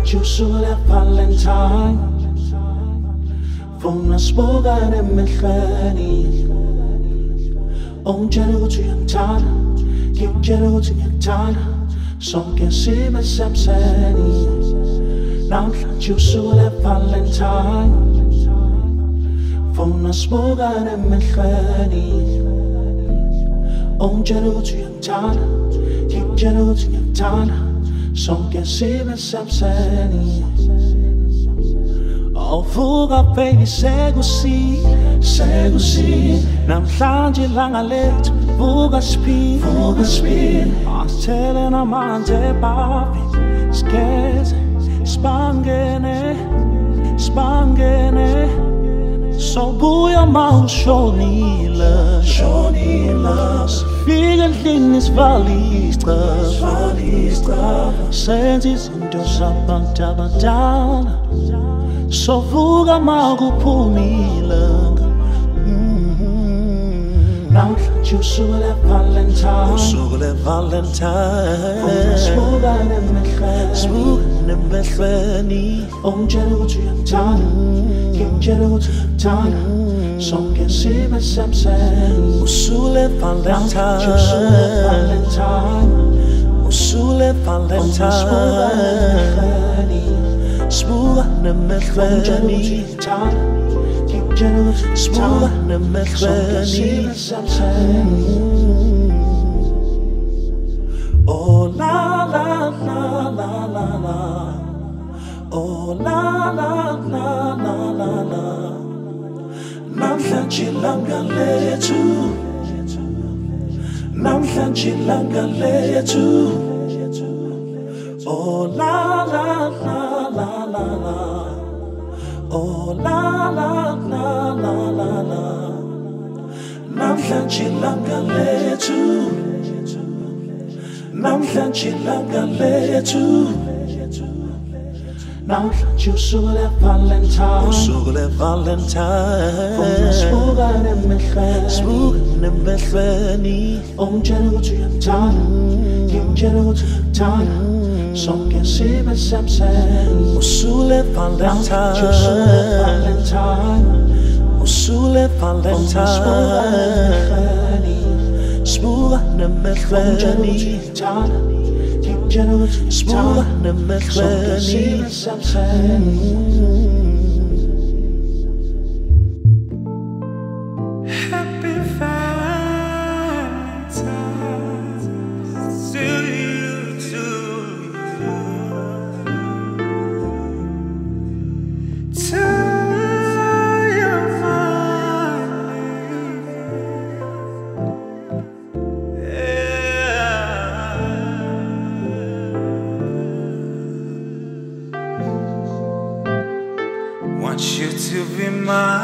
Usually Valentine Funa sibukane emehlweni Ungitshela ukuthi uyangithanda Ngikutshela ukuthi ngiyakuthanda Sonke sibe semseni Namhlanje usuku le-Valentine Funa sibukane emehlweni Ungitshela ukuthi uyangithanda Ngikutshela ukuthi ngiyakuthanda Sonke sibe semseni Awuvuka baby sekusile Namhlanje ilanga lethu vuka speed Asithele namanzi ebabi Sigeze sibangene Sobuya ma ushonile Sifike endlini sivale isicaba Senze izinto zabantu abadala Sovuka ma kuphuma ilanga Namhlanje usuku le-Valentine Sibukane emehlweni Ungitshela ukuthi uyangithanda Ngikutshela ukuthi ngiyakuthanda Sonke sibe semseni Usuku le-Valentine Sibukane emehlweni Sibukane emehlweni Oh la la la la la la Oh la la la la la la Namhlanje ilanga lethu Namhlanje ilanga lethu Oh la la la la la la Oh la la la la la la Namhlanje ilanga lethu Namhlanje ilanga lethu Namhlanje usuku le-Valentine Funa sibukane emehlweni Ungitshela ukuthi uyangithanda Ngikutshela ukuthi ngiyakuthanda Sonke sibe semseni Usuku le-Valentine Sibukane emehlweni Sibukane emehlweni Happy Valentine's to you, to your family. Want you to be mine.